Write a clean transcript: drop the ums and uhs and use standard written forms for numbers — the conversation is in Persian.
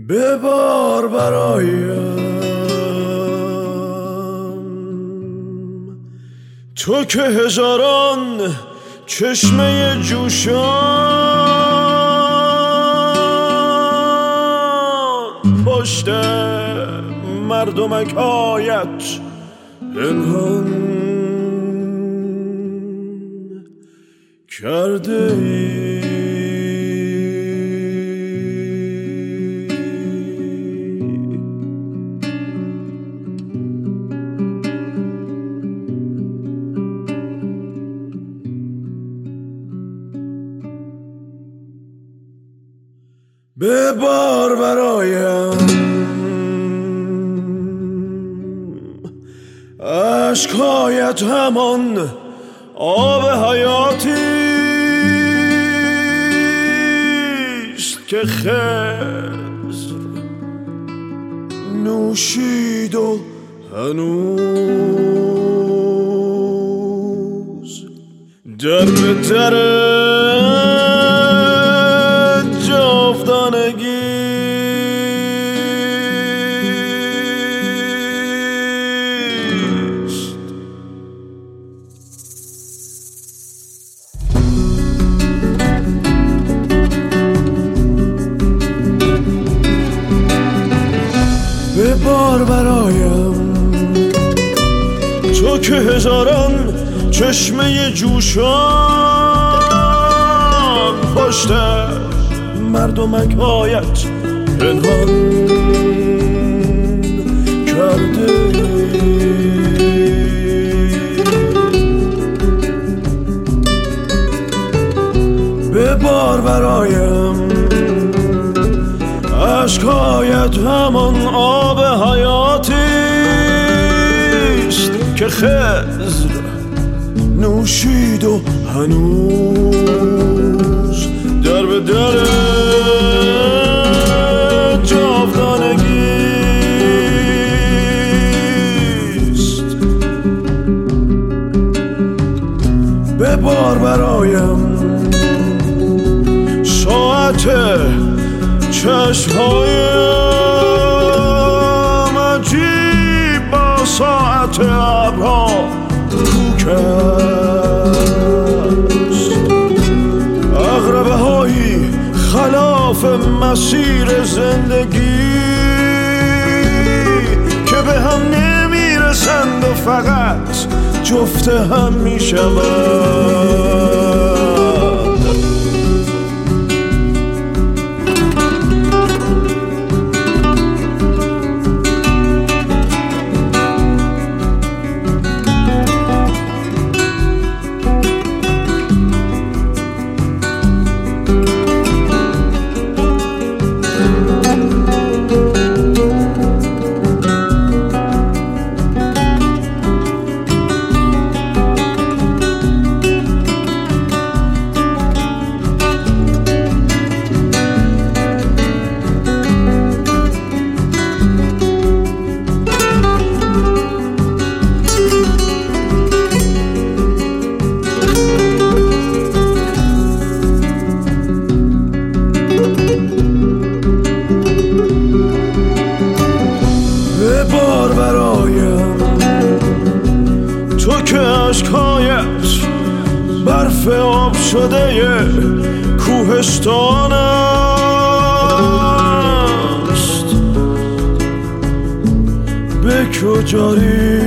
ببار برایم تو که هزاران چشمه جوشان پشت مردمک‌هایت پنهان کرده ای. ببار برایم عشقایت همان آب حیاتیست که خضر نوشید و هنوز در به در ببار برایم تو که هزاران چشمه جوشان پشت مردمک‌هایت پنهان کرده ببار برایم عشقایت همان آب حیاتیست که خضر نوشید و هنوز در به در جاودانگیست. ببار برایم ساعت چشمهایم عجیب با ساعت ابرها کوک است. عقربه هایی خلاف مسیر زندگی که به هم نمیرسند و فقط جفت هم میشوند. ببار برایم تو که عشقایت برف آب شده کوهستان است. به کجایی